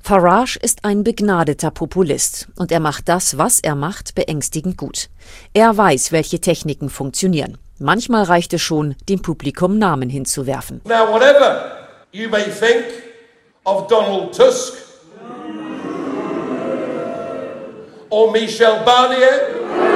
Farage ist ein begnadeter Populist und er macht das, was er macht, beängstigend gut. Er weiß, welche Techniken funktionieren. Manchmal reicht es schon, dem Publikum Namen hinzuwerfen. Now whatever you may think of Donald Tusk or Michel Barnier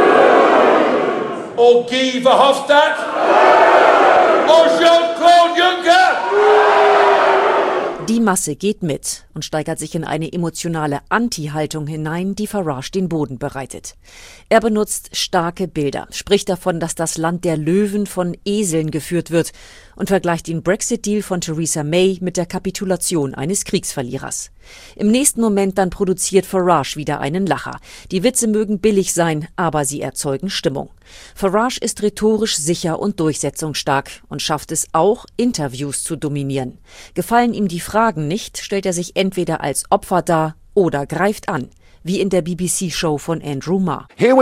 or Guy Verhofstadt or Jean-Claude Juncker. Die Masse geht mit und steigert sich in eine emotionale Anti-Haltung hinein, die Farage den Boden bereitet. Er benutzt starke Bilder, spricht davon, dass das Land der Löwen von Eseln geführt wird und vergleicht den Brexit-Deal von Theresa May mit der Kapitulation eines Kriegsverlierers. Im nächsten Moment dann produziert Farage wieder einen Lacher. Die Witze mögen billig sein, aber sie erzeugen Stimmung. Farage ist rhetorisch sicher und durchsetzungsstark und schafft es auch, Interviews zu dominieren. Gefallen ihm die Fragen nicht, stellt er sich entweder als Opfer dar oder greift an, wie in der BBC-Show von Andrew Marr. Hier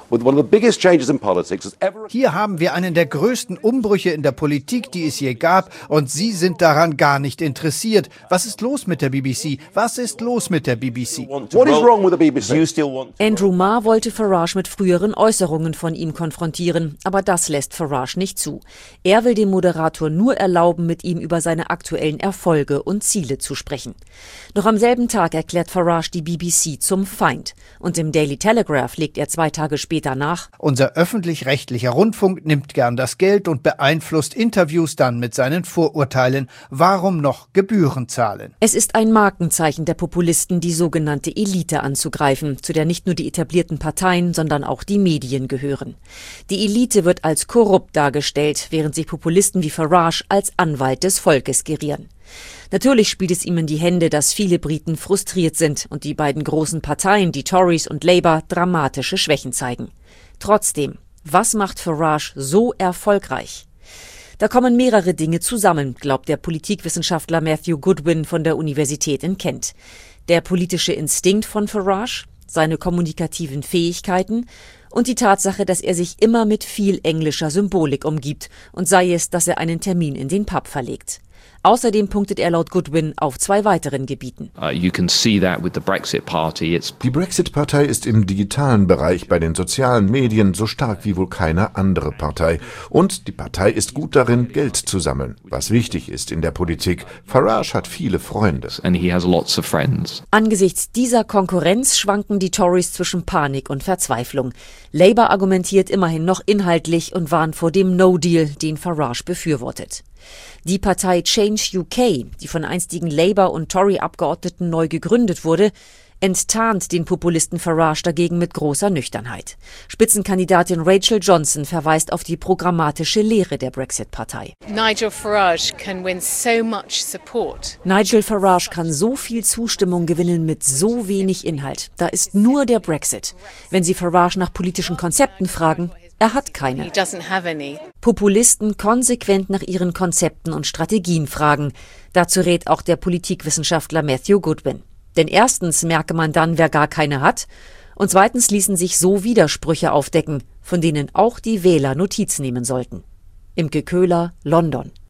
haben wir einen der größten Umbrüche in der Politik, die es je gab, und Sie sind daran gar nicht interessiert. Was ist los mit der BBC? Was ist los mit der BBC? Andrew Marr wollte Farage mit früheren Äußerungen von ihm konfrontieren, aber das lässt Farage nicht zu. Er will dem Moderator nur erlauben, mit ihm über seine aktuellen Erfolge und Ziele zu sprechen. Noch am selben Tag erklärt Farage die BBC zum Feind. Und im Daily Telegraph legt er 2 Tage später nach: Unser öffentlich-rechtlicher Rundfunk nimmt gern das Geld und beeinflusst Interviews dann mit seinen Vorurteilen. Warum noch Gebühren zahlen? Es ist ein Markenzeichen der Populisten, die sogenannte Elite anzugreifen, zu der nicht nur die etablierten Parteien, sondern auch die Medien gehören. Die Elite wird als korrupt dargestellt, während sich Populisten wie Farage als Anwalt des Volkes gerieren. Natürlich spielt es ihm in die Hände, dass viele Briten frustriert sind und die beiden großen Parteien, die Tories und Labour, dramatische Schwächen zeigen. Trotzdem, was macht Farage so erfolgreich? Da kommen mehrere Dinge zusammen, glaubt der Politikwissenschaftler Matthew Goodwin von der Universität in Kent. Der politische Instinkt von Farage, seine kommunikativen Fähigkeiten und die Tatsache, dass er sich immer mit viel englischer Symbolik umgibt und sei es, dass er einen Termin in den Pub verlegt. Außerdem punktet er laut Goodwin auf 2 weiteren Gebieten. Die Brexit-Partei ist im digitalen Bereich bei den sozialen Medien so stark wie wohl keine andere Partei. Und die Partei ist gut darin, Geld zu sammeln, was wichtig ist in der Politik. Farage hat viele Freunde. Angesichts dieser Konkurrenz schwanken die Tories zwischen Panik und Verzweiflung. Labour argumentiert immerhin noch inhaltlich und warnt vor dem No-Deal, den Farage befürwortet. Die Partei Change UK, die von einstigen Labour- und Tory-Abgeordneten neu gegründet wurde, enttarnt den Populisten Farage dagegen mit großer Nüchternheit. Spitzenkandidatin Rachel Johnson verweist auf die programmatische Lehre der Brexit-Partei. Nigel Farage kann so viel Zustimmung gewinnen mit so wenig Inhalt. Da ist nur der Brexit. Wenn Sie Farage nach politischen Konzepten fragen, er hat keine. Populisten konsequent nach ihren Konzepten und Strategien fragen. Dazu rät auch der Politikwissenschaftler Matthew Goodwin. Denn erstens merke man dann, wer gar keine hat, und zweitens ließen sich so Widersprüche aufdecken, von denen auch die Wähler Notiz nehmen sollten. Imke Köhler, London.